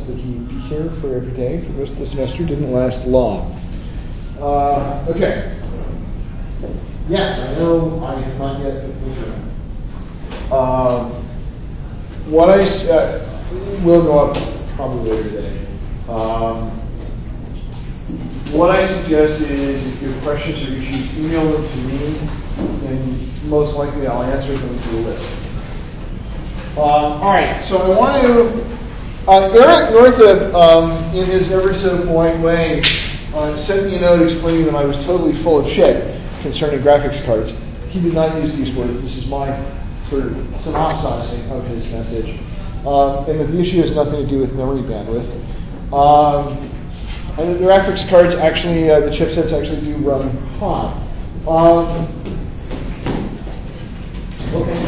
promised that he'd be here for every day for the rest of the semester. Didn't last long. Okay. Yes, I know I have not yet adjourned. What I will go up probably later today. What I suggest is, if you have questions or issues, email them to me, and most likely I'll answer them through the list. All right, so I want to. Eric Northup, in his ever so polite way, sent me a note explaining that I was totally full of shit concerning graphics cards. He did not use these words. This is my sort of synopsizing of his message. And that the issue has nothing to do with memory bandwidth. And the graphics cards actually, the chipsets actually do run hot. Okay.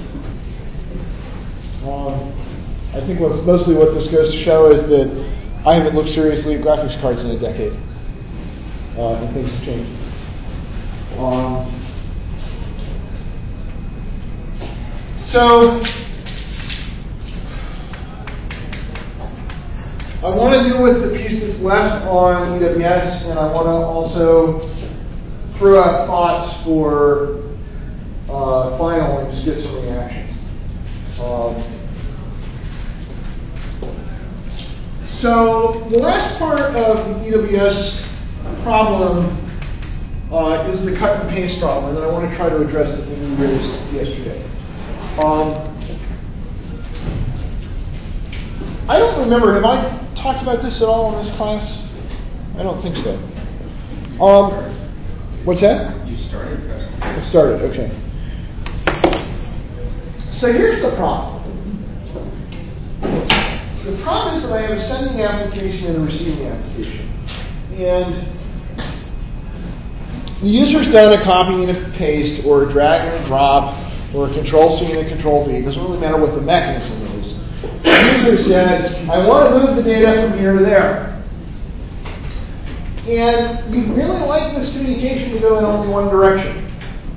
I think mostly what this goes to show is that I haven't looked seriously at graphics cards in a decade. And things have changed. So I want to deal with the piece that's left on EWS, and I want to also throw out thoughts for final and just get some reactions. So the last part of the EWS problem is the cut and paste problem, and I want to try to address it that we raised yesterday. I don't remember, have I talked about this at all in this class? I don't think so. What's that? You started. I started, okay. So here's the problem. The problem is that I have a sending application and a receiving application. And the user's done a copy and a paste, or a drag and a drop, or a control-C and a control-V. It doesn't really matter what the mechanism is. The user said, I want to move the data from here to there. And we really like this communication to go in only one direction.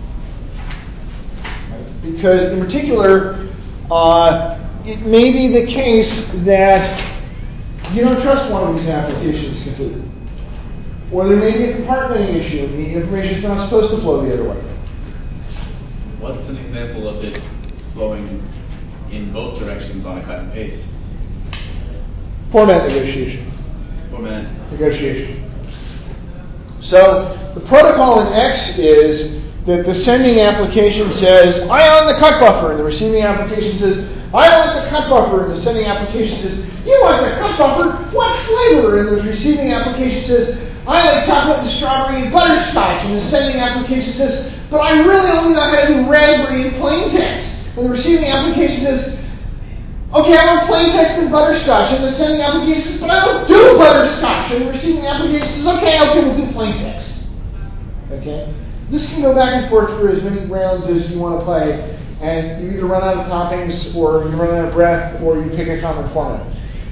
Because, in particular, it may be the case that you don't trust one of these applications completely. Or there may be a compartmenting issue and the information is not supposed to flow the other way. What's an example of it flowing in both directions on a cut and paste? Format negotiation. Format negotiation. So the protocol in X is that the sending application says, I own the cut buffer, and the receiving application says, I own the cut buffer, and the sending application says, you want the cut buffer? What flavor? And the receiving application says, I like chocolate and strawberry and butterscotch, and the sending application says, but I really only know how to do raspberry and plain text. And the receiving application says, okay, I want plain text and butterscotch. And the sending application says, but I don't do butterscotch. And the receiving application says, okay, we'll do plain text. Okay? This can go back and forth for as many rounds as you want to play. And you either run out of toppings, or you run out of breath, or you pick a common format.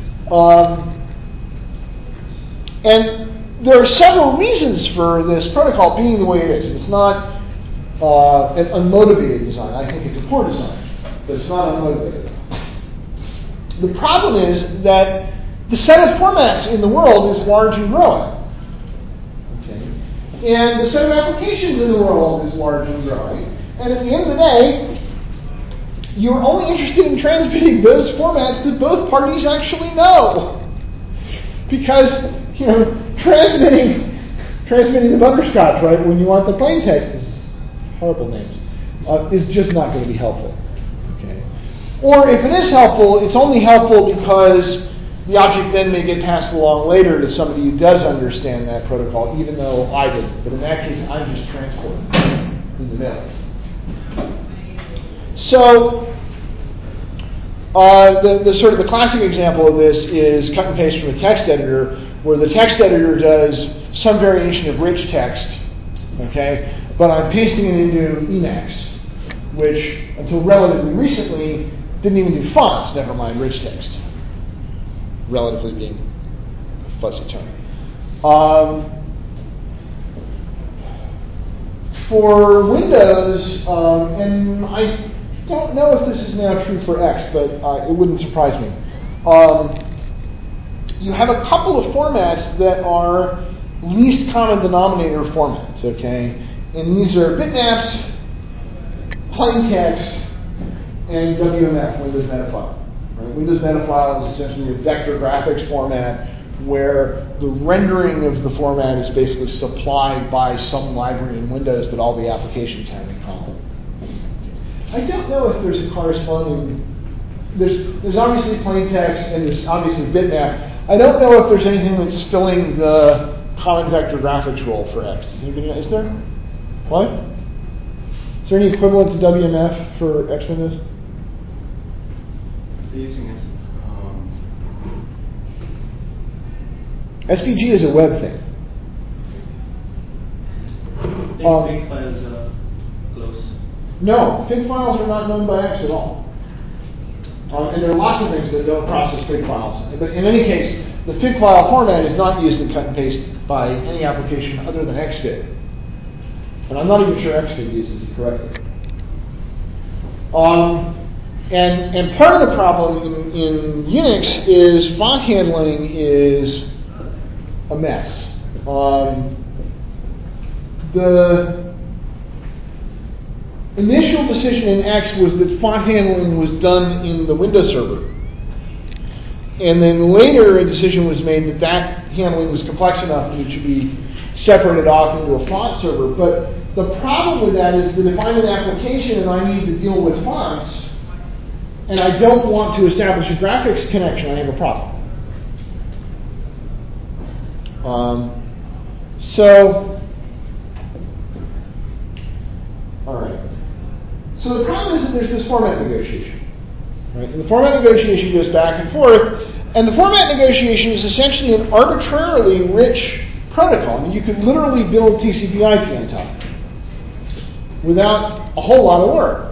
And there are several reasons for this protocol being the way it is. It's not an unmotivated design. I think it's a poor design, but it's not unmotivated. The problem is that the set of formats in the world is large and growing. Okay? And the set of applications in the world is large and growing. And at the end of the day, you're only interested in transmitting those formats that both parties actually know. Because, transmitting the butterscotch, right, when you want the plain text, is horrible names, is just not going to be helpful. Okay? Or if it is helpful, it's only helpful because the object then may get passed along later to somebody who does understand that protocol, even though I didn't. But in that case, I'm just transporting in the middle. So, the classic example of this is cut and paste from a text editor, where the text editor does some variation of rich text, okay, but I'm pasting it into Emacs, which until relatively recently didn't even do fonts, never mind rich text, relatively being a fuzzy term. For Windows, and I don't know if this is now true for X, but it wouldn't surprise me. you have a couple of formats that are least common denominator formats, okay? And these are bitmaps, plain text, and WMF, Windows Metafile. Right? Windows Metafile is essentially a vector graphics format where the rendering of the format is basically supplied by some library in Windows that all the applications have in common. I don't know if there's a corresponding, there's obviously plain text and there's obviously bitmap. I don't know if there's anything that's filling the common vector graphics role for X. Is there? What? Is there any equivalent to WMF for X Windows? They're using SVG is a web thing. Fig files are close. No, Fig files are not known by X at all. And there are lots of things that don't process Fig files. But in any case, the Fig file format is not used in cut and paste by any application other than Xfig. And I'm not even sure Xfig uses it correctly. And part of the problem in Unix is font handling is a mess. The initial decision in X was that font handling was done in the Windows server. And then later a decision was made that that handling was complex enough that it should be separated off into a font server. But the problem with that is that if I'm an application and I need to deal with fonts, and I don't want to establish a graphics connection, I have a problem. All right. So the problem is that there's this format negotiation. Right? And the format negotiation goes back and forth, and the format negotiation is essentially an arbitrarily rich protocol. I mean, you could literally build TCP/IP on top without a whole lot of work.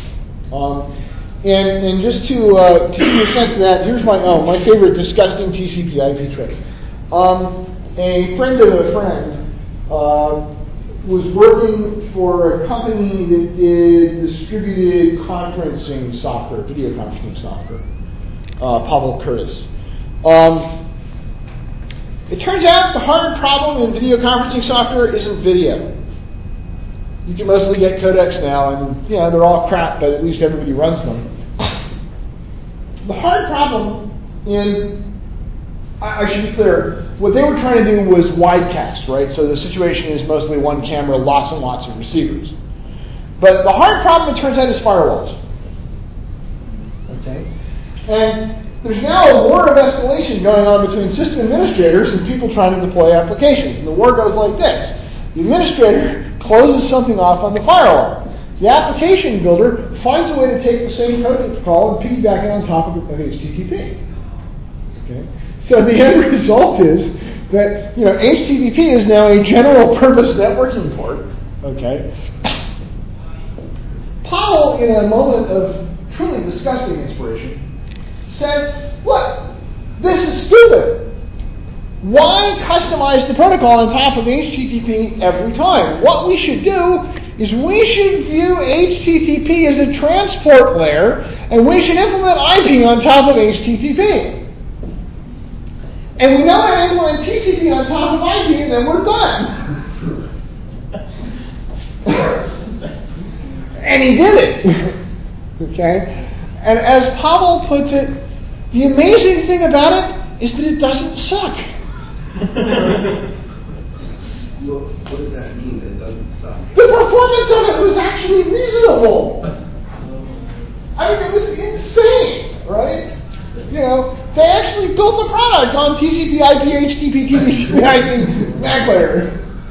And just to give you a sense of that, here's my favorite disgusting TCP/IP trick. A friend of a friend was working for a company that did distributed conferencing software, video conferencing software, Pavel Curtis. It turns out the hard problem in video conferencing software isn't video. You can mostly get codecs now, and they're all crap, but at least everybody runs them. The hard problem I should be clear, what they were trying to do was widecast, right? So the situation is mostly one camera, lots and lots of receivers. But the hard problem, it turns out, is firewalls. Okay? And there's now a war of escalation going on between system administrators and people trying to deploy applications. And the war goes like this. The administrator closes something off on the firewall. The application builder finds a way to take the same protocol and piggyback it on top of HTTP. Okay? So the end result is that HTTP is now a general purpose networking port. Okay. Powell, in a moment of truly disgusting inspiration, said, "Look, this is stupid. Why customize the protocol on top of HTTP every time? What we should do is we should view HTTP as a transport layer, and we should implement IP on top of HTTP. And we know how to implement TCP on top of IP, and then we're done." And he did it. Okay? And as Pavel puts it, the amazing thing about it is that it doesn't suck. Well, what does that mean, that it doesn't suck? The performance of it was actually reasonable. I mean, it was insane, right? They actually built a product on TCP/IP, HTTP, TCP/IP, MAC layer.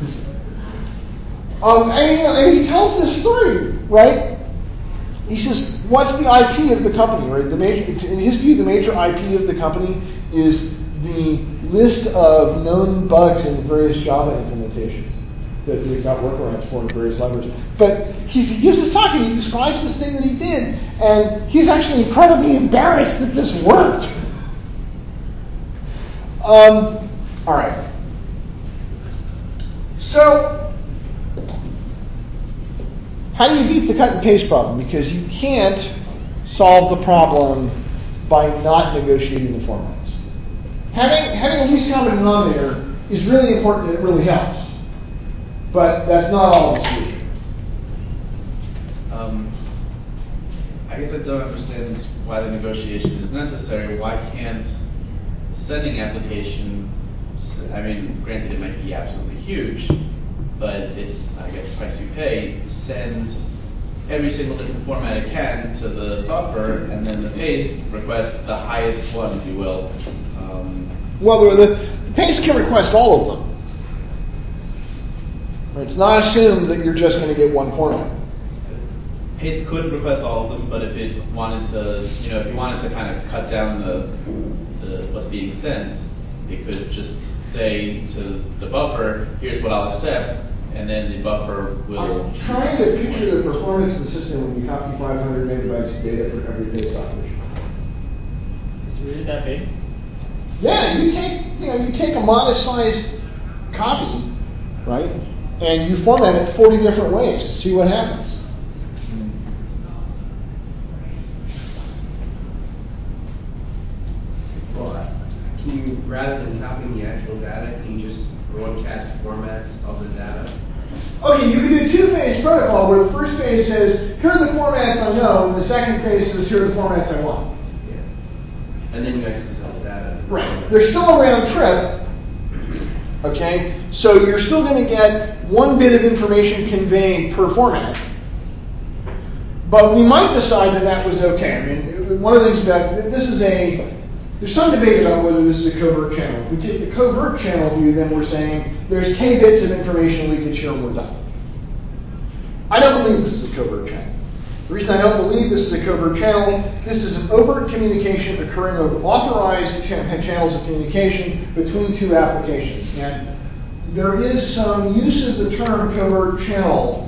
And he tells this story, right? He says, what's the IP of the company, right? In his view, the major IP of the company is the list of known bugs in various Java implementations that they've got workarounds for in various libraries. But he gives this talk and he describes this thing that he did, and he's actually incredibly embarrassed that this worked. All right. So, how do you beat the cut and paste problem? Because you can't solve the problem by not negotiating the formats. Having the least common denominator is really important and it really helps. But that's not all of the solution. I guess I don't understand why the negotiation is necessary. Why can't the sending application, I mean, granted it might be absolutely huge, but it's, I guess, price you pay, send every single different format it can to the buffer, and then the paste request the highest one, if you will. Well, the paste can request all of them. It's not assumed that you're just going to get one format. Paste could request all of them, but if it wanted to, if you wanted to kind of cut down the what's being sent, it could just say to the buffer, here's what I'll accept, and then the buffer will... I'm trying to picture the performance of the system when you copy 500 megabytes of data for every paste operation. Is it really that big? Yeah, you take a modest-sized copy, right, and you format it 40 different ways to see what happens. Can you, rather than copying the actual data, can you just broadcast formats of the data? Okay, you can do two-phase protocol where the first phase says, here are the formats I know, and the second phase says, here are the formats I want. Yeah. And then you access the data. Right. There's still a round trip, okay? So you're still going to get one bit of information conveyed per format. But we might decide that that was okay. I mean, one of the things about there's some debate about whether this is a covert channel. If we take the covert channel view, then we're saying there's k bits of information leakage here and we're done. I don't believe this is a covert channel. The reason I don't believe this is a covert channel, this is an overt communication occurring over authorized channels of communication between two applications. And there is some use of the term covert channel,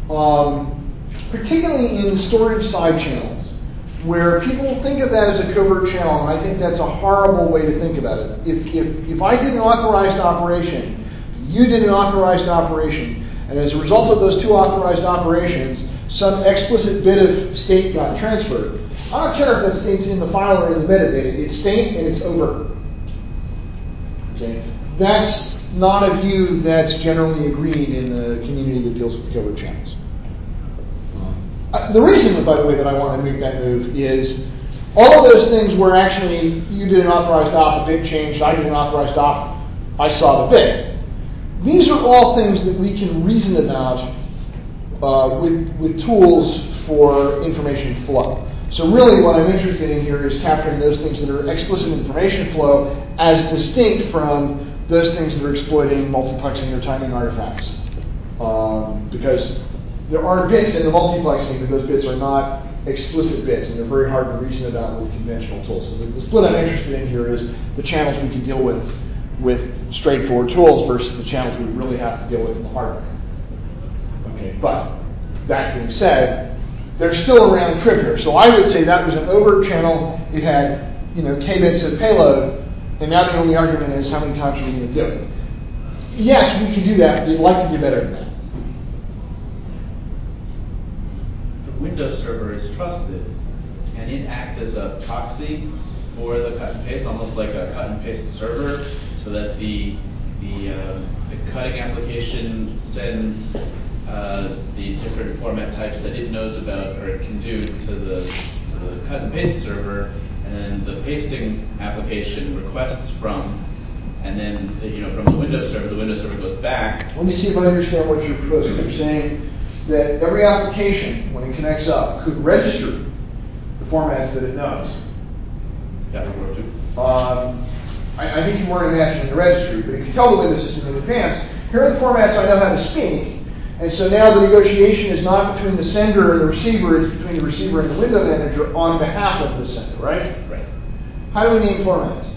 particularly in storage side channels, where people think of that as a covert channel, and I think that's a horrible way to think about it. If I did an authorized operation, you did an authorized operation, and as a result of those two authorized operations, some explicit bit of state got transferred, I don't care if that state's in the file or in the metadata. It's state and it's overt. Okay, that's not a view that's generally agreed in the community that deals with covert channels. The reason, by the way, that I want to make that move is all of those things where actually you did an authorized op, a bit changed, I did an authorized op, I saw the bit. These are all things that we can reason about with tools for information flow. So really what I'm interested in here is capturing those things that are explicit information flow as distinct from those things that are exploiting multiplexing or timing artifacts. Because there are bits in the multiplexing, but those bits are not explicit bits, and they're very hard to reason about with conventional tools. So the split I'm interested in here is the channels we can deal with straightforward tools versus the channels we really have to deal with in the hardware. Okay, but that being said, there's still a round trip here. So I would say that was an overt channel. It had, k bits of payload, and now the only argument is how many times are we going to do it? Yes, we can do that, but we'd like to do better than that. Windows server is trusted. Can it act as a proxy for the cut and paste, almost like a cut and paste server, so that the cutting application sends the different format types that it knows about or it can do to the cut and paste server, and then the pasting application requests from, and then from the Windows server goes back. Let me see if I understand what you're proposing. You're saying that every application, when it connects up, could register the formats that it knows. That would work too. I think you weren't imagining the registry, but it can tell the Windows system in advance, here are the formats I know how to speak, and so now the negotiation is not between the sender and the receiver, it's between the receiver and the window manager on behalf of the sender, right? Right. How do we name formats?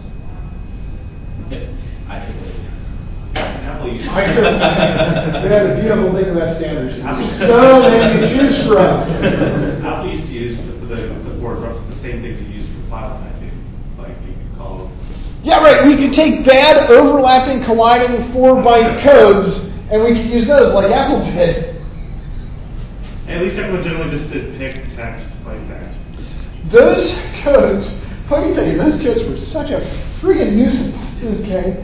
Apple uses The beautiful thing about standards is there's so many to choose from. Apple used to use the same things you use for file typing, like you could call. Yeah, right. We could take bad, overlapping, colliding 4-byte codes, and we could use those like Apple did. At least everyone generally just did pick text like that. Those codes, let me tell you, those codes were such a Friggin' nuisance. Okay.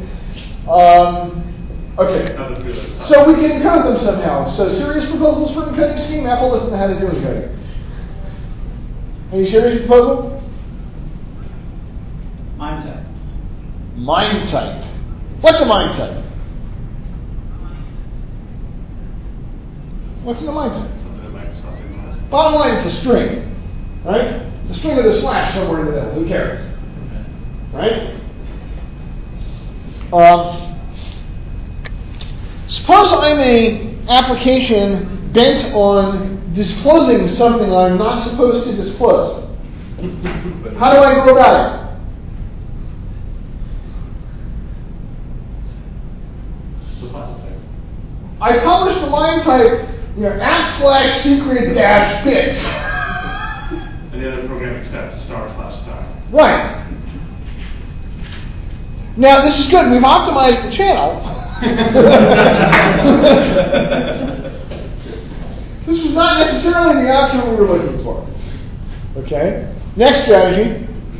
Okay. Another freelance. So we can encode them somehow. So serious proposals for an encoding scheme. Apple doesn't know how to do encoding. Any serious proposal? MIME type. MIME type. What's a MIME type? What's in a MIME type? Something that Microsoft didn't know. Bottom line, it's a string, right? It's a string with a slash somewhere in the middle. Who cares? Right? Suppose I'm an application bent on disclosing something I'm not supposed to disclose. How do I go about it? The file type. I publish the line type, app/secret-bits. And the other program accepts */*. Right. Now, this is good. We've optimized the channel. This was not necessarily the outcome we were looking for. Okay. Next strategy.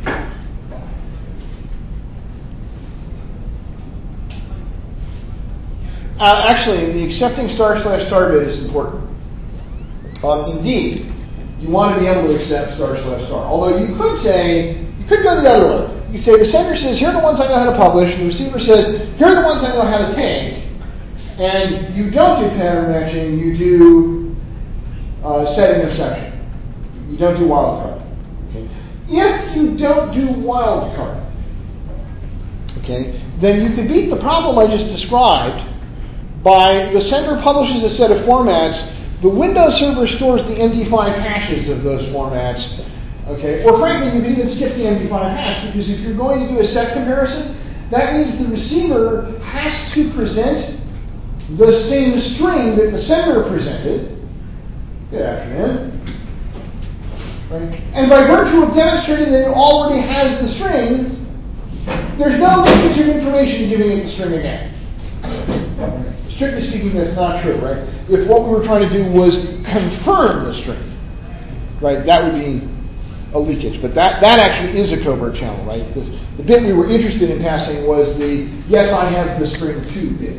Actually, the accepting */* bit is important. Indeed, you want to be able to accept */*. Although you could go the other way. You could say the sender says, here are the ones I know how to publish, and the receiver says, here are the ones I know how to take. And you don't do pattern matching, you do setting exception. You don't do wildcard. Okay? If you don't do wildcard, okay, then you could beat the problem I just described by the sender publishes a set of formats, the Windows server stores the MD5 hashes of those formats. Okay, or frankly, you can even skip the MD5 hash, because if you're going to do a set comparison, that means the receiver has to present the same string that the sender presented. Good afternoon. Right? And by virtue of demonstrating that it already has the string, there's no leakage of information giving it the string again. Strictly speaking, that's not true, right? If what we were trying to do was confirm the string, right, that would be a leakage. But that actually is a covert channel, right? The bit we were interested in passing was the yes, I have the string too bit.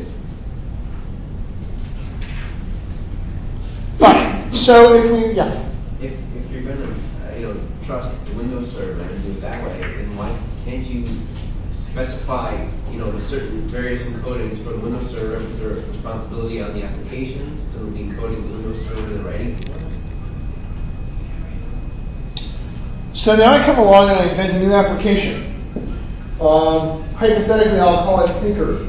Fine. So if we, If you're going to, trust the Windows server and do it that way, then why can't you specify, the certain various encodings for the Windows server and put the responsibility on the applications to the encoding the Windows server and the writing for it? So now I come along and I invent a new application. Hypothetically, I'll call it Thinker.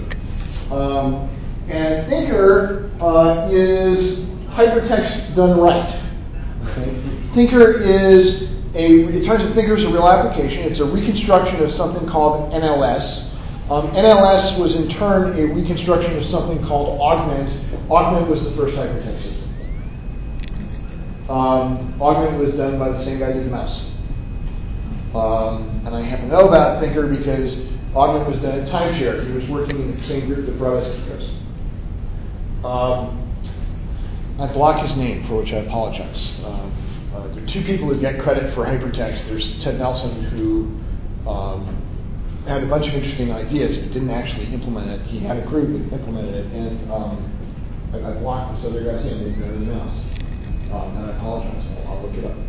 And Thinker is hypertext done right. Okay? Thinker is it turns out Thinker is a real application. It's a reconstruction of something called NLS. NLS was in turn a reconstruction of something called Augment. Augment was the first hypertext system. Augment was done by the same guy who did the mouse. And I happen to know about Thinker because Augment was done at Timeshare. He was working in the same group that brought us Kikos. I blocked his name, for which I apologize. There are two people who get credit for hypertext. There's Ted Nelson, who had a bunch of interesting ideas but didn't actually implement it. He had a group that implemented it, and I blocked this other guy's name, the mouse. And I apologize. I'll look it up.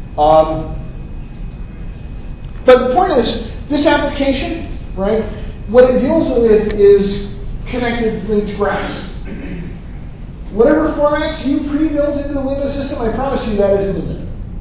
But the point is, this application, right, what it deals with is connected linked graphs. Whatever formats you pre-built into the Windows system, I promise you that isn't in there.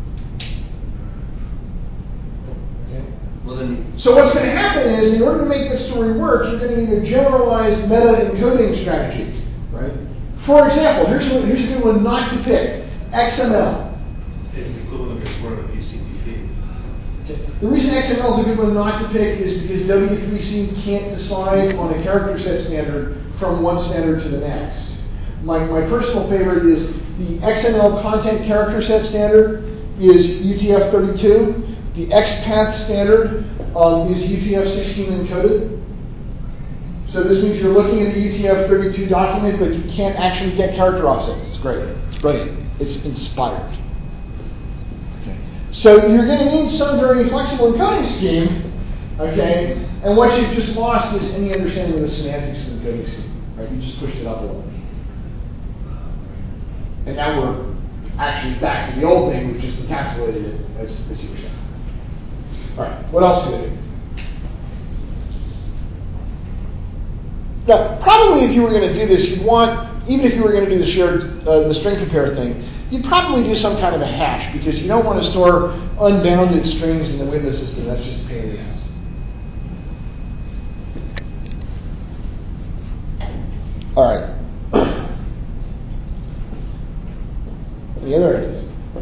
Okay? Well, then, so what's going to happen is, in order to make this story work, you're going to need a generalized meta encoding strategy, right? For example, here's a good one not to pick: XML. It's the equivalent of your square with HTTP. Okay. The reason XML is a good one not to pick is because W3C can't decide on a character set standard from one standard to the next. My personal favorite is the XML content character set standard is UTF-32. The XPath standard is UTF-16 encoded. So this means you're looking at the UTF-32 document, but you can't actually get character offsets. It's great. It's brilliant. It's inspired. Okay. So you're going to need some very flexible encoding scheme, okay, And what you've just lost is any understanding of the semantics of the coding scheme. Right? You just pushed it up a little. And now we're actually back to the old thing. We've just encapsulated it as you were saying. All right. What else could it do? Now, probably if you were going to do this, you'd want, even if you were going to do the string compare thing, you'd probably do some kind of a hash because you don't want to store unbounded strings in the Windows system. That's just a pain in the ass. All right. Any other ideas?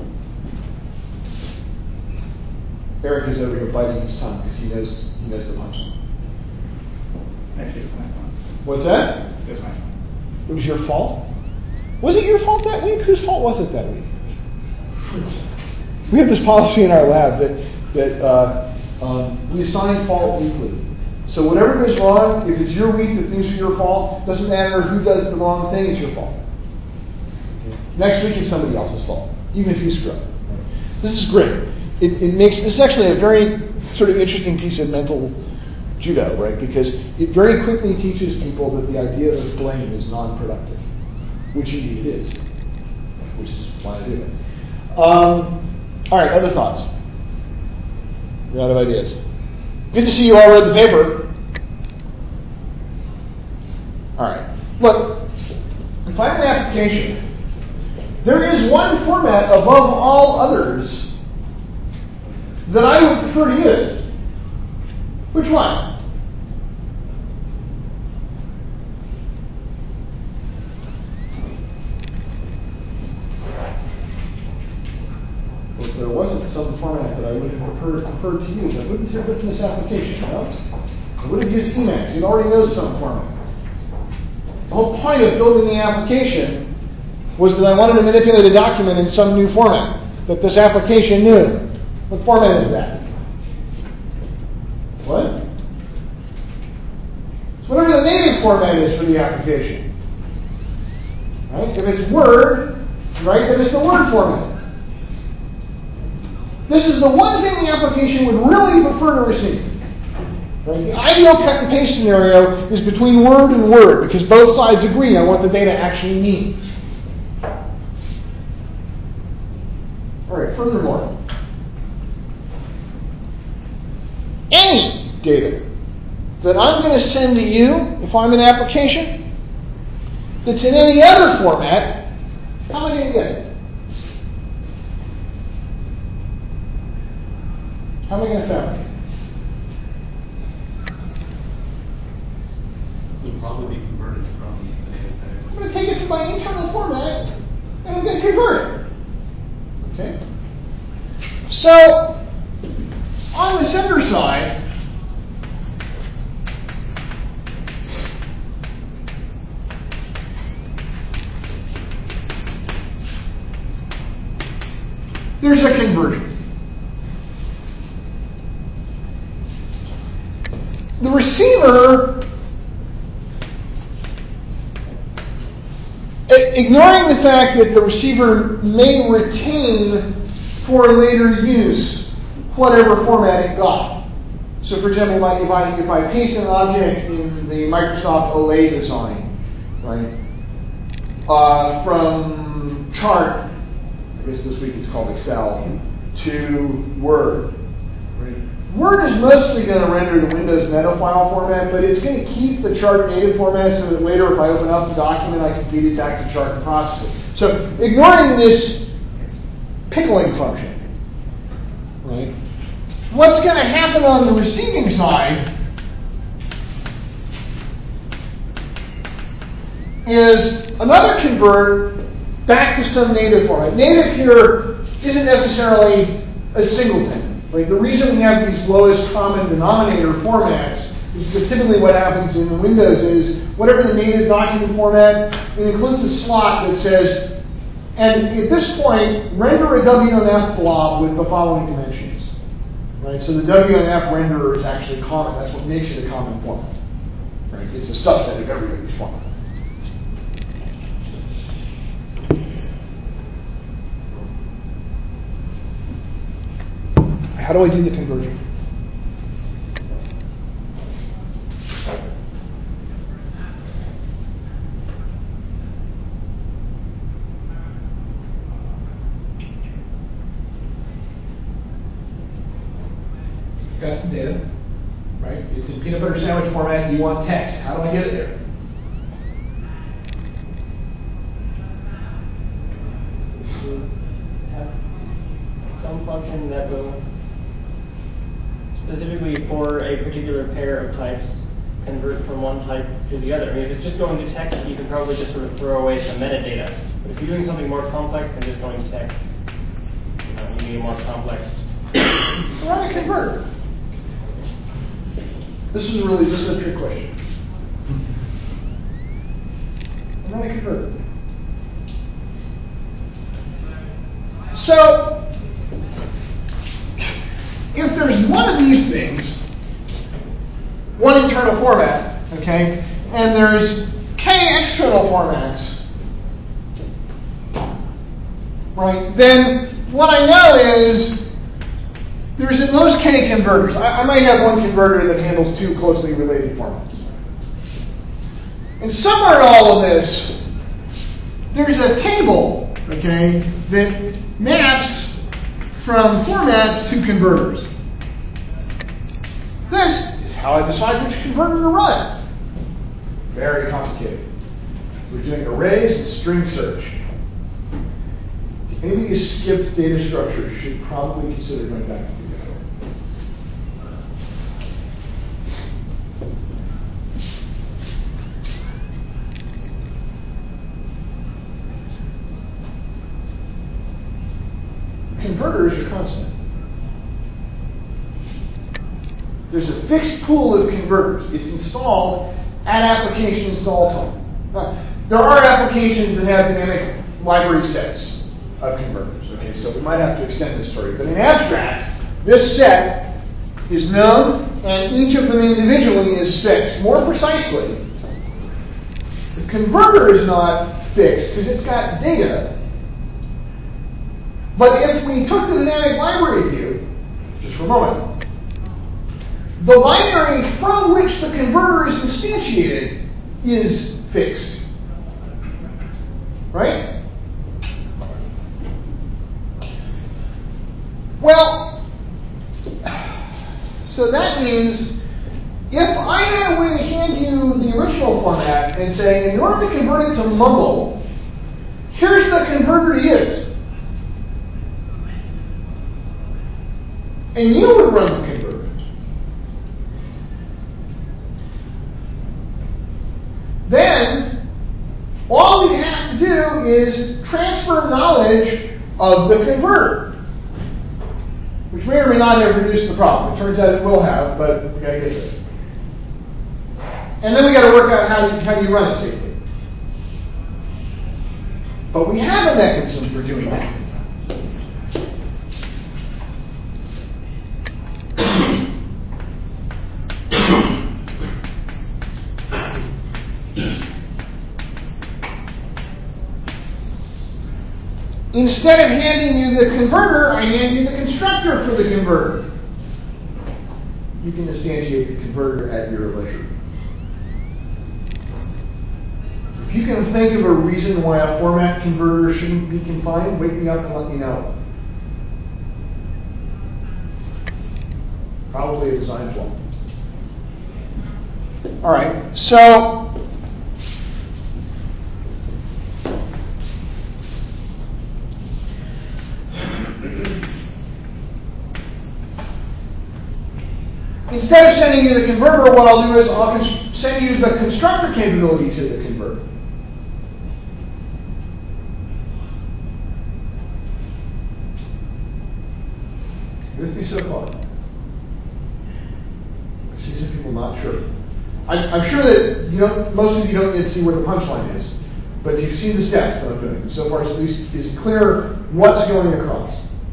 Eric is over here biting his tongue because he knows the punchline. Actually, it's my fault. What's that? It's my fault. It was your fault? Was it your fault that week? Whose fault was it that week? We have this policy in our lab that we assign fault weekly. So whatever goes wrong, if it's your week that things are your fault, doesn't matter who does the wrong thing, it's your fault. Okay. Next week it's somebody else's fault, even if you screw up. This is great. This is actually a very sort of interesting piece of mental judo, right? Because it very quickly teaches people that the idea of blame is non-productive, which indeed it is, which is why I do it. All right, other thoughts? We're out of ideas. Good to see you all read the paper. All right. Look, if I have an application, there is one format above all others that I would prefer to use. Which one? Well, if there wasn't some format that I would have preferred to use, I wouldn't have written this application, no? I would have used Emacs. It already knows some format. The whole point of building the application was that I wanted to manipulate a document in some new format that this application knew. What format is that? What? It's whatever the native format is for the application. Right? If it's Word, right, then it's the Word format. This is the one thing the application would really prefer to receive. Right? The ideal cut and paste scenario is between Word and Word because both sides agree on what the data actually means. All right, furthermore, any data that I'm going to send to you, if I'm an application, that's in any other format, how am I going to get it? How am I going to fabricate? It'll probably be converted from the native data. I'm going to take it to my internal format, and I'm going to convert it. Okay? So, on the sender side, there's a conversion. The receiver, ignoring the fact that the receiver may retain for later use whatever format it got. So, for example, if I paste an object in the Microsoft Olay design, right, from chart, I guess this week it's called Excel, to Word. Right? Word is mostly going to render the Windows meta file format, but it's going to keep the chart native format so that later if I open up the document, I can feed it back to chart and process it. So ignoring this pickling function, right? What's going to happen on the receiving side is another convert back to some native format. Native here isn't necessarily a singleton. Right? The reason we have these lowest common denominator formats is because typically what happens in Windows is whatever the native document format, it includes a slot that says, and at this point, render a WMF blob with the following dimensions. Right? So the WMF renderer is actually common. That's what makes it a common format. Right? It's a subset of everybody's format. How do I do the conversion? got some data, right? It's in peanut butter sandwich format. You want text. How do I get it there? Have some function that will specifically for a particular pair of types convert from one type to the other. I mean, if it's just going to text, you can probably just sort of throw away some metadata. But if you're doing something more complex than just going to text, you need a more complex. Run a converter. This is a trick question. Run a converter. So, if there's one of these things, one internal format, okay, and there's k external formats, right, then what I know is there's at most k converters. I might have one converter that handles two closely related formats. And somewhere in all of this, there's a table, okay, that maps from formats to converters. This is how I decide which converter to run. Very complicated. We're doing arrays and string search. Anybody who skipped data structure should probably consider going back to do that. Converters are constant. There's a fixed pool of converters. It's installed at application install time. There are applications that have dynamic library sets of converters. Okay, so we might have to extend this story. But in abstract, this set is known, and each of them individually is fixed. More precisely, the converter is not fixed because it's got data. But if we took the dynamic library view, just for a moment, the binary from which the converter is instantiated is fixed. Right? Well, so that means if I had a way to hand you the original format and say, in order to convert it to Mumble, here's the converter to use. And you would run the converter. Then, all we have to do is transfer knowledge of the converter, which may or may not have reduced the problem. It turns out it will have, but we got to get there. And then we got to work out how you run it safely. But we have a mechanism for doing that. Instead of handing you the converter, I hand you the constructor for the converter. You can instantiate the converter at your leisure. If you can think of a reason why a format converter shouldn't be confined, wake me up and let me know. Probably a design flaw. All right, so instead of sending you the converter, what I'll do is I'll send you the constructor capability to the converter. With me so far? I see some people not sure. I'm sure that most of you don't yet see where the punchline is, but you see the steps that I'm doing. So far, at least is it clear what's going across?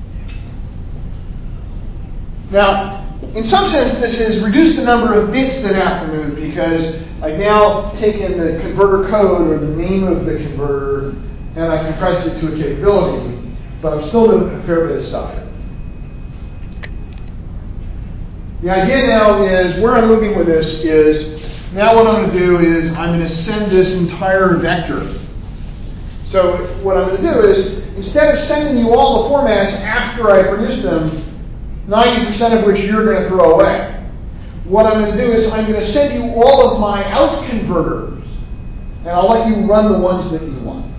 Now, in some sense, this has reduced the number of bits that have to move because I've now taken the converter code or the name of the converter and I compressed it to a capability, but I'm still doing a fair bit of stuff here. The idea now is, where I'm moving with this is, now what I'm going to do is I'm going to send this entire vector. So what I'm going to do is, instead of sending you all the formats after I produce them, 90% of which you're going to throw away. What I'm going to do is I'm going to send you all of my out converters, and I'll let you run the ones that you want.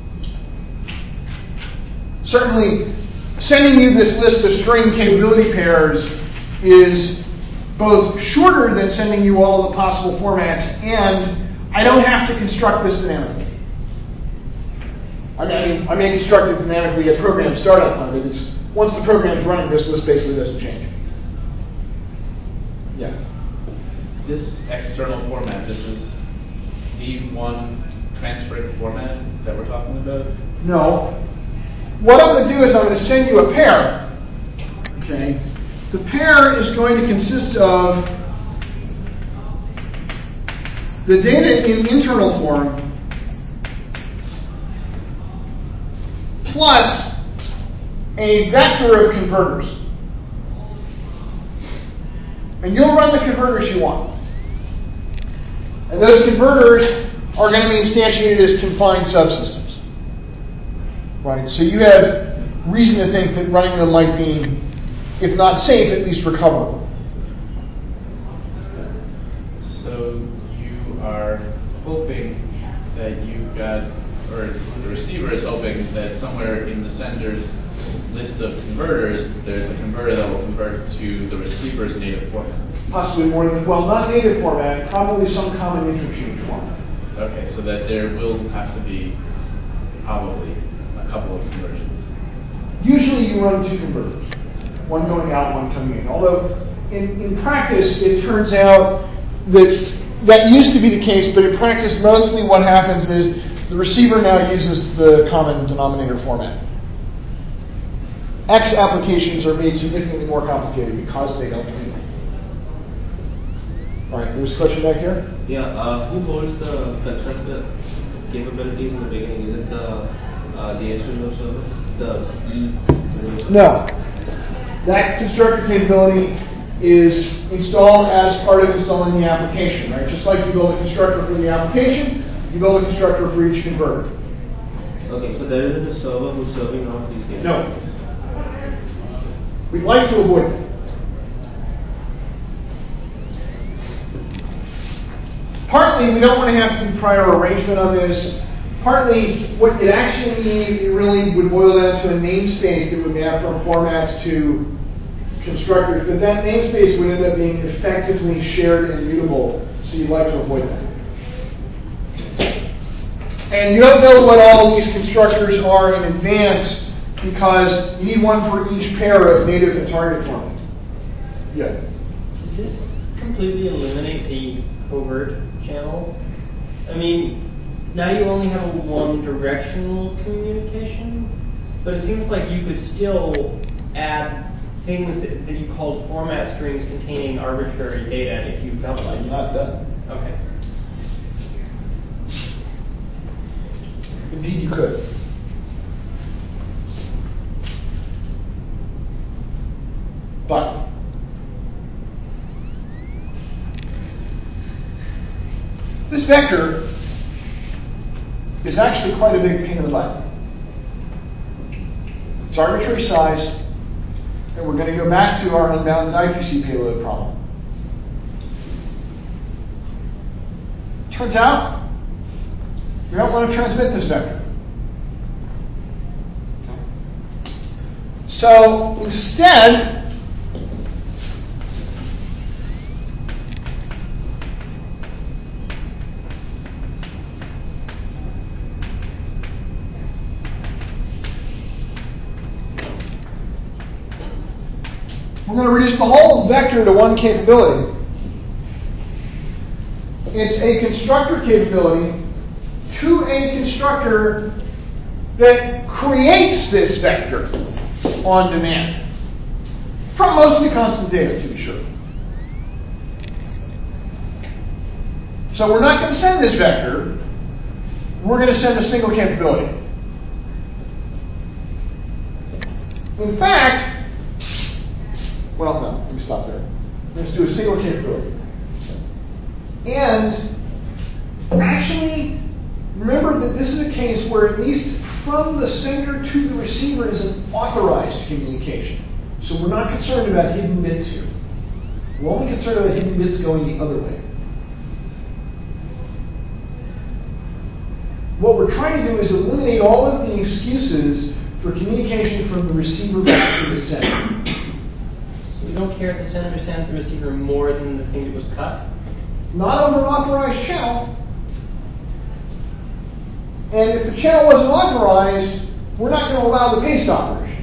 Certainly, sending you this list of string capability pairs is both shorter than sending you all of the possible formats, and I don't have to construct this dynamically. I may construct it dynamically at program startup time, but it's once the program's running, this list basically doesn't change. Yeah. This external format, this is the one transferred format that we're talking about? No. What I'm going to do is I'm going to send you a pair. Okay. The pair is going to consist of the data in internal form plus a vector of converters. And you'll run the converters you want. And those converters are going to be instantiated as confined subsystems. Right? So you have reason to think that running them might be, if not safe, at least recoverable. So you are hoping that you've got, or the receiver is hoping that somewhere in the sender's list of converters, there's a converter that will convert to the receiver's native format. Possibly more than, well, not native format, probably some common interchange format. Okay, so that there will have to be probably a couple of conversions. Usually you run two converters, one going out, one coming in. Although in practice, it turns out that used to be the case, but in practice, mostly what happens is the receiver now uses the common denominator format. X applications are made significantly more complicated because they don't do it. All right, there's a question back here? Yeah, who holds the constructor capabilities in the beginning? Is it the Windows server? The E? No. That constructor capability is installed as part of installing the application, right? Just like you build a constructor for the application, you build a constructor for each converter. Okay, so there isn't a server who's serving all these games? No. We'd like to avoid that. Partly, we don't want to have to do prior arrangement on this. Partly, what it actually means, it really would boil down to a namespace that would map from formats to constructors, but that namespace would end up being effectively shared and mutable, so you'd like to avoid that. And you don't know what all these constructors are in advance because you need one for each pair of native and target formats. Yeah. Does this completely eliminate the covert channel? I mean, now you only have a one-directional communication, but it seems like you could still add things that you called format strings containing arbitrary data if you felt like it. Not done. Okay. Indeed, you could. But this vector is actually quite a big pain in the butt. It's arbitrary size, and we're going to go back to our unbounded IPC payload problem. Turns out, we don't want to transmit this vector. So instead, we're going to reduce the whole vector to one capability. It's a constructor capability to a constructor that creates this vector on demand from mostly constant data, to be sure. So we're not going to send this vector. We're going to send a single capability. In fact, well, no, let me stop there. Let's do a single capability. And actually, remember that this is a case where at least from the sender to the receiver is an authorized communication. So we're not concerned about hidden bits here. We're only concerned about hidden bits going the other way. What we're trying to do is eliminate all of the excuses for communication from the receiver back to the sender. So you don't care if the sender sends the receiver more than the thing that was cut? Not over an authorized channel. And if the channel wasn't authorized, we're not going to allow the paste operation.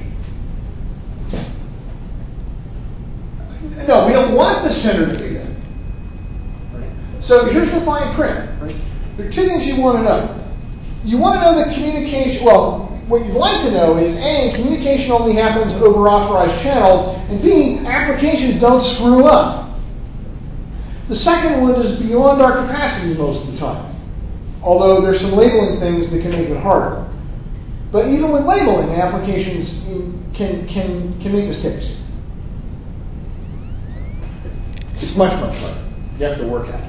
No, we don't want the sender to do that. Right? So here's the fine print. Right? There are two things you want to know. You want to know that communication, well, what you'd like to know is A, communication only happens over authorized channels, and B, applications don't screw up. The second one is beyond our capacity most of the time, although there's some labeling things that can make it harder. But even with labeling, applications can make mistakes. It's much, much harder. You have to work at it.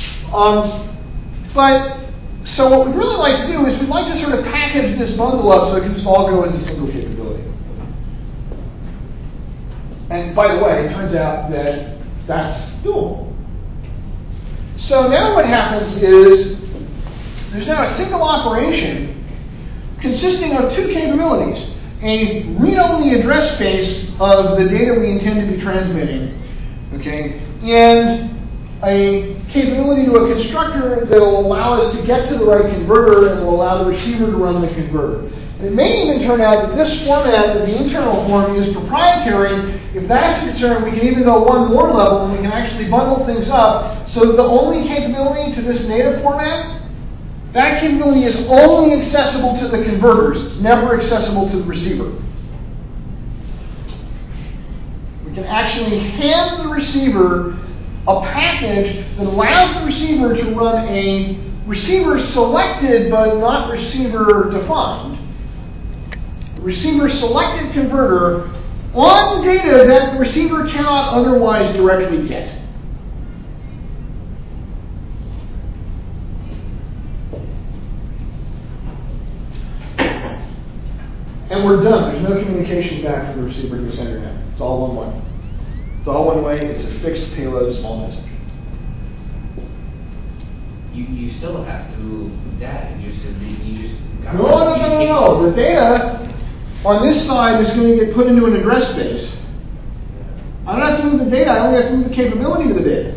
So what we'd really like to do is we'd like to sort of package this bundle up so it can just all go as a single capability. And by the way, it turns out that that's doable. So now what happens is there's now a single operation consisting of two capabilities. A read-only address space of the data we intend to be transmitting, okay, and a capability to a constructor that will allow us to get to the right converter and will allow the receiver to run the converter. And it may even turn out that this format, the internal form, is proprietary. If that's concerned, we can even go one more level and we can actually bundle things up so that the only capability to this native format, that capability is only accessible to the converters. It's never accessible to the receiver. We can actually hand the receiver a package that allows the receiver to run a receiver selected but not receiver defined, receiver selected converter on data that the receiver cannot otherwise directly get. And we're done. There's no communication back from the receiver to the sender now. It's all one way. It's all one way. It's a fixed payload, small message. You still have to move data. You just got No. The data on this side is going to get put into an address space. I don't have to move the data. I only have to move the capability of the data.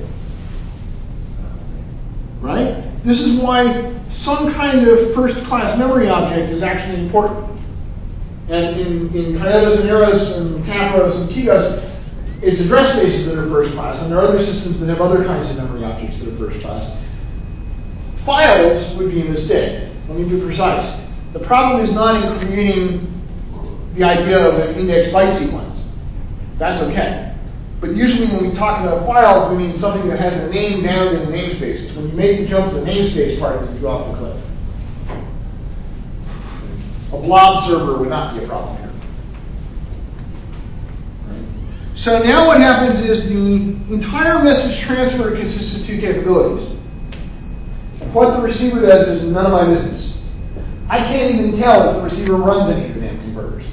Right? This is why some kind of first-class memory object is actually important. And in Kyotos and Eros and Capros and Kigos, it's address spaces that are first class, and there are other systems that have other kinds of memory objects that are first class. Files would be a mistake. Let me be precise. The problem is not in creating the idea of an index byte sequence. That's okay. But usually when we talk about files, we mean something that has a name bound in the namespaces. When you make the jump to the namespace part, then you go off the cliff. A blob server would not be a problem here. So now what happens is the entire message transfer consists of two capabilities. And what the receiver does is none of my business. I can't even tell if the receiver runs any of the damn converters.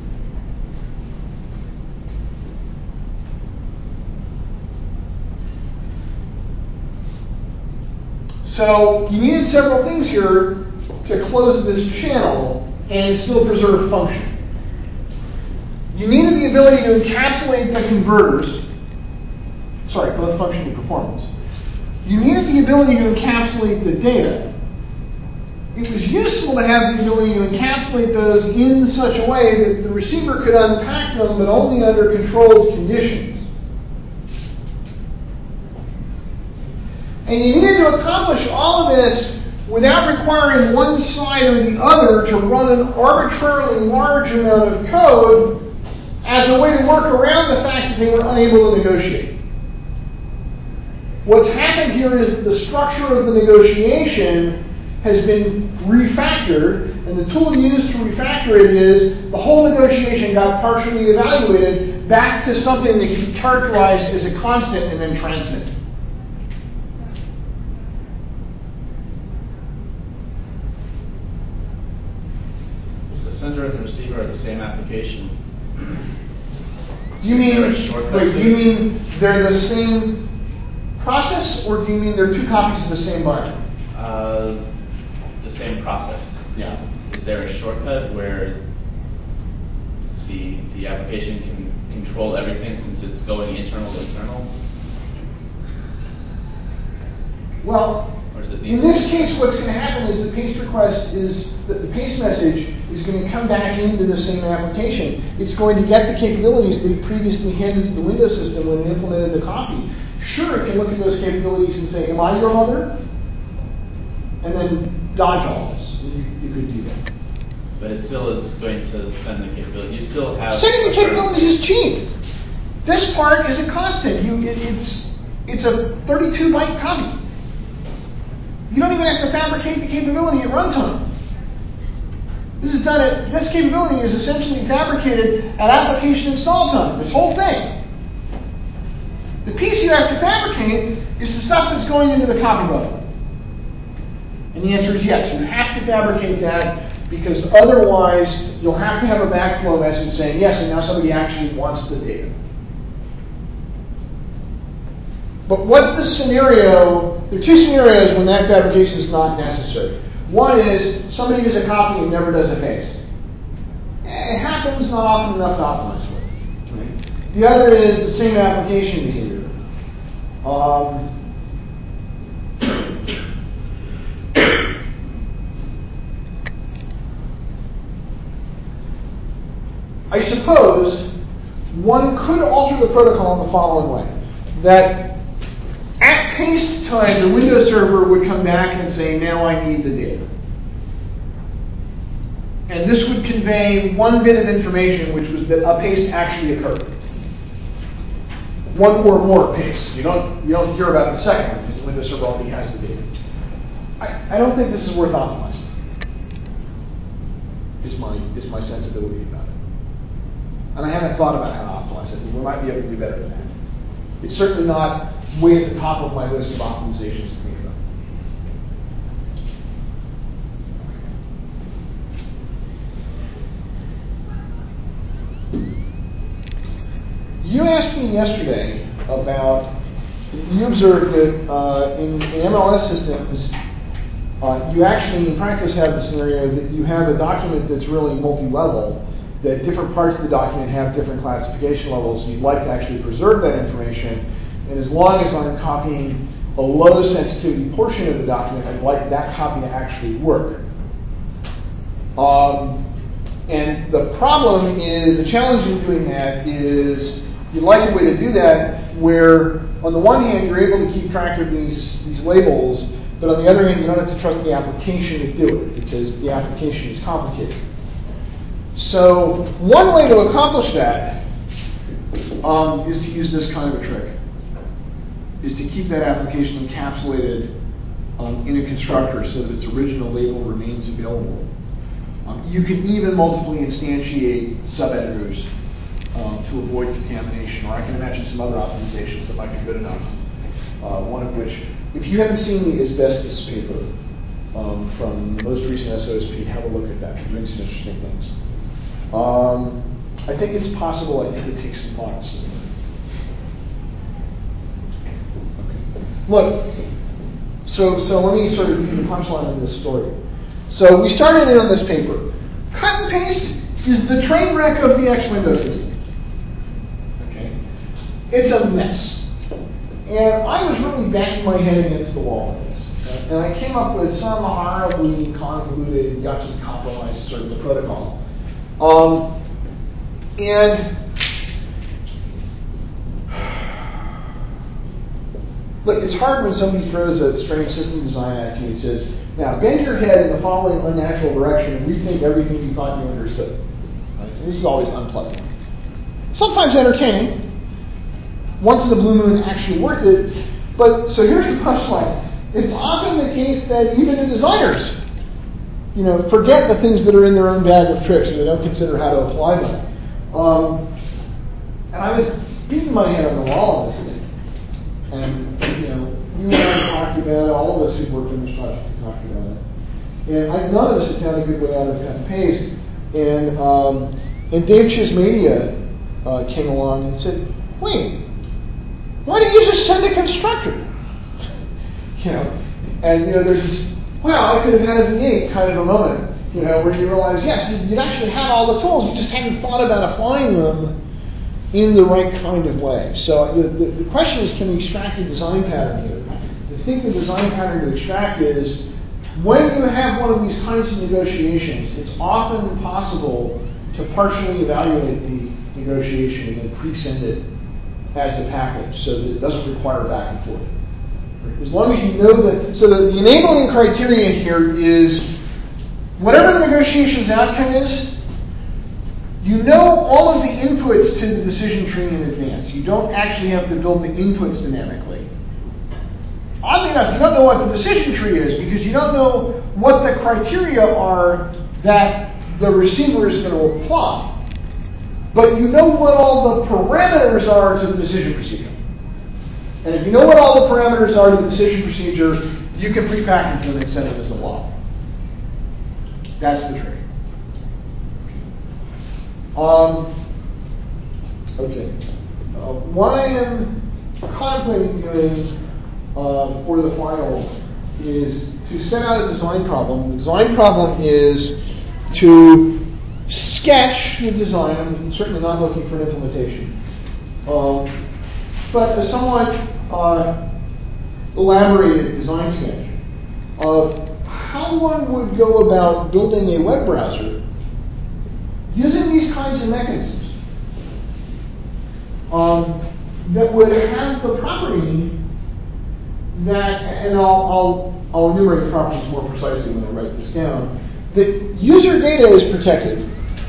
So you needed several things here to close this channel and still preserve function. You needed the ability to encapsulate the converters, both function and performance. You needed the ability to encapsulate the data. It was useful to have the ability to encapsulate those in such a way that the receiver could unpack them, but only under controlled conditions. And you needed to accomplish all of this without requiring one side or the other to run an arbitrarily large amount of code as a way to work around the fact that they were unable to negotiate. What's happened here is that the structure of the negotiation has been refactored, and the tool used to refactor it is the whole negotiation got partially evaluated back to something that can be characterized as a constant and then transmit. The sender and the receiver are the same application. Do you mean, Is there a shortcut wait, to do you it? mean they're the same process, or do you mean they're two copies of the same binary? The same process. Yeah. Is there a shortcut where the application can control everything since it's going internal to internal? Well, Or does it in need this to- case, what's going to happen is the paste request is that the paste message is going to come back into the same application. It's going to get the capabilities that it previously handed to the Windows system when it implemented the copy. Sure, it can look at those capabilities and say, "Am I your mother?" And then dodge all this. You could do that. But it still is going to send the capability. You still have Sending the capabilities is cheap. This part is a constant. It's a 32-byte copy. You don't even have to fabricate the capability at runtime. This capability is essentially fabricated at application install time. This whole thing. The piece you have to fabricate is the stuff that's going into the copy buffer. And the answer is yes. You have to fabricate that because otherwise you'll have to have a backflow message saying yes, and now somebody actually wants the data. But what's the scenario? There are two scenarios when that fabrication is not necessary. One is somebody does a copy and never does a paste. It happens not often enough to optimize for it. Right? The other is the same application behavior. I suppose one could alter the protocol in the following way. That at paste time, the Windows server would come back and say, now I need the data. And this would convey one bit of information, which was that a paste actually occurred. One or more pastes. You don't hear about the second one because the Windows server already has the data. I don't think this is worth optimizing. Is my sensibility about it. And I haven't thought about how to optimize it, but we might be able to do better than that. It's certainly not way at the top of my list of optimizations to think about. You asked me yesterday about, you observed that in MLS systems, you actually in practice have the scenario that you have a document that's really multi-level, that different parts of the document have different classification levels. You'd like to actually preserve that information, and as long as I'm copying a low sensitivity portion of the document, I'd like that copy to actually work. And the problem is, the challenge in doing that is, you'd like a way to do that where, on the one hand, you're able to keep track of these labels, but on the other hand, you don't have to trust the application to do it, because the application is complicated. So, one way to accomplish that is to use this kind of a trick, is to keep that application encapsulated in a constructor so that its original label remains available. You can even multiply instantiate sub-editors to avoid contamination, or I can imagine some other optimizations that might be good enough. One of which, if you haven't seen the asbestos paper from the most recent SOSP, have a look at that. We're doing some interesting things. I think it's possible. I think it takes some thought. Okay. Look, so let me sort of give you the punchline of this story. So we started in on this paper. Cut and paste is the train wreck of the X Windows system. Okay, it's a mess, and I was really banging my head against the wall with this, and I came up with some horribly convoluted, yucky compromise sort of a protocol. And look, it's hard when somebody throws a strange system design at you and says, now bend your head in the following unnatural direction and rethink everything you thought you understood. Right? This is always unpleasant. Sometimes entertaining. Once in a blue moon, actually worth it. But, so here's the punchline. It's often the case that even the designers forget the things that are in their own bag of tricks and they don't consider how to apply them. And I was beating my head on the wall on this thing. And, you and I talked about it, all of us who've worked on this project have talked about it. And none of us have found a good way out of cut and paste. And Dave Chismadia came along and said, wait, why didn't you just send a constructor? And there's this, well, I could have had a V8 kind of a moment, where you realize, yes, you'd actually had all the tools, you just hadn't thought about applying them in the right kind of way. So the question is, can we extract a design pattern here? I think the design pattern to extract is, when you have one of these kinds of negotiations, it's often possible to partially evaluate the negotiation and then pre-send it as a package so that it doesn't require back and forth. As long as you know that, so the enabling criterion here is whatever the negotiation's outcome is, you know all of the inputs to the decision tree in advance. You don't actually have to build the inputs dynamically. Oddly enough, you don't know what the decision tree is because you don't know what the criteria are that the receiver is going to apply. But you know what all the parameters are to the decision procedure. And if you know what all the parameters are to the decision procedure, you can prepackage them and send it as a log. That's the trick. What I am contemplating doing for the final is to set out a design problem. The design problem is to sketch the design. I'm certainly not looking for an implementation. But a somewhat elaborated design sketch of how one would go about building a web browser using these kinds of mechanisms that would have the property that, and I'll enumerate the properties more precisely when I write this down, that user data is protected,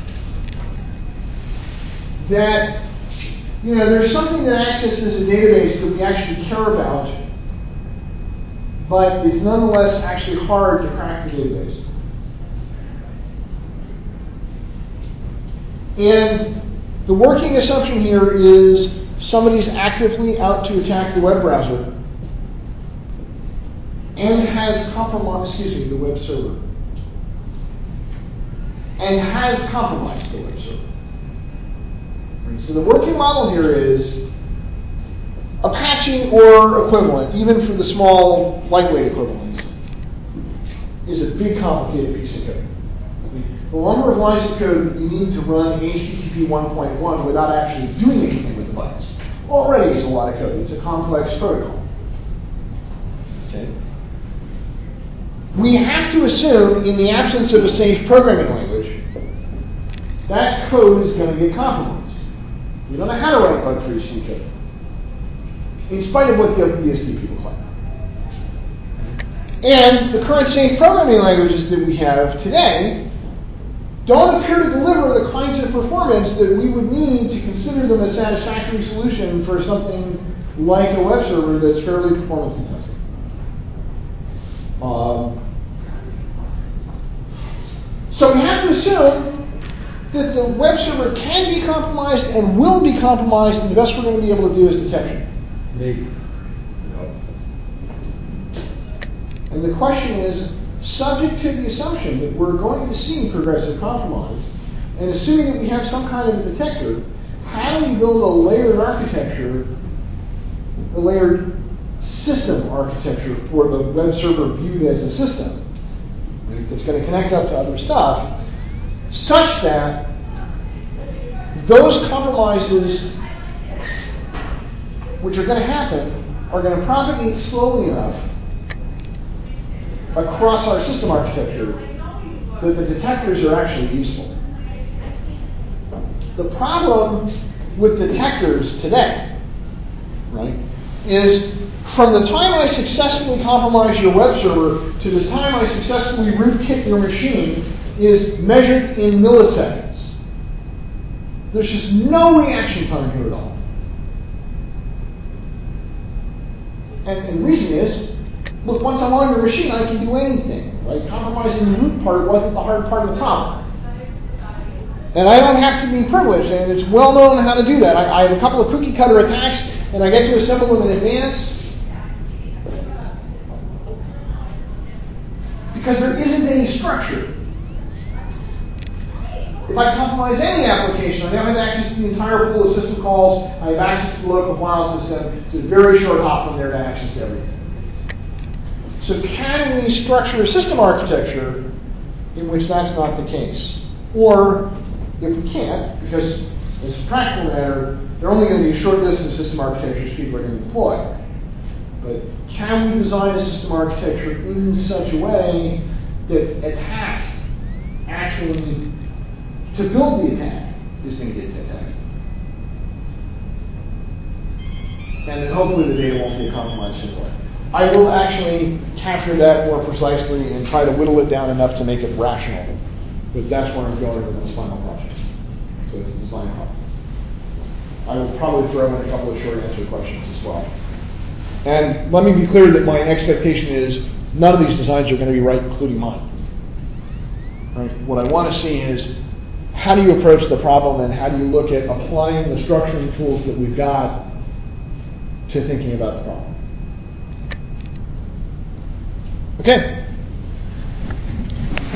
that there's something that accesses a database that we actually care about, but it's nonetheless actually hard to crack the database. And the working assumption here is somebody's actively out to attack the web browser and has compromised, the web server, and has compromised the web server. So the working model here is Apache or equivalent, even for the small, lightweight equivalents, is a big, complicated piece of code. The number of lines of code that you need to run HTTP 1.1 without actually doing anything with the bytes already is a lot of code. It's a complex protocol. Okay. We have to assume, in the absence of a safe programming language, that code is going to get compromised. We don't know how to write bug-free C code, in spite of what the OpenBSD people claim. And the current safe programming languages that we have today don't appear to deliver the kinds of performance that we would need to consider them a satisfactory solution for something like a web server that's fairly performance intensive. So we have to assume that the web server can be compromised and will be compromised, and the best we're going to be able to do is detection. Maybe. And the question is, subject to the assumption that we're going to see progressive compromise, and assuming that we have some kind of a detector, how do we build a layered architecture, a layered system architecture for the web server viewed as a system, right, that's going to connect up to other stuff, such that those compromises which are going to happen are going to propagate slowly enough across our system architecture that the detectors are actually useful. The problem with detectors today, right, is from the time I successfully compromise your web server to the time I successfully rootkit your machine is measured in milliseconds. There's just no reaction time here at all. And the reason is, look, once I'm on your machine, I can do anything, right? Compromising the root part wasn't the hard part of the problem. And I don't have to be privileged, and it's well known how to do that. I have a couple of cookie cutter attacks, and I get to assemble them in advance because there isn't any structure. if I compromise any application, I now have access to the entire pool of system calls, I have access to the local file system, it's a very short hop from there to access to everything. So can we structure a system architecture in which that's not the case? Or, if we can't, because as a practical matter, there are only going to be a short list of system architectures people are going to deploy. But can we design a system architecture in such a way that attack actually, to build the attack, is going to get to attack? And then hopefully the data won't be a compromised anyway. I will actually capture that more precisely and try to whittle it down enough to make it rational. But that's where I'm going with this final project. So it's a design problem. I will probably throw in a couple of short answer questions as well. And let me be clear that my expectation is none of these designs are going to be right, including mine. Right? What I want to see is how do you approach the problem and how do you look at applying the structuring tools that we've got to thinking about the problem. Okay.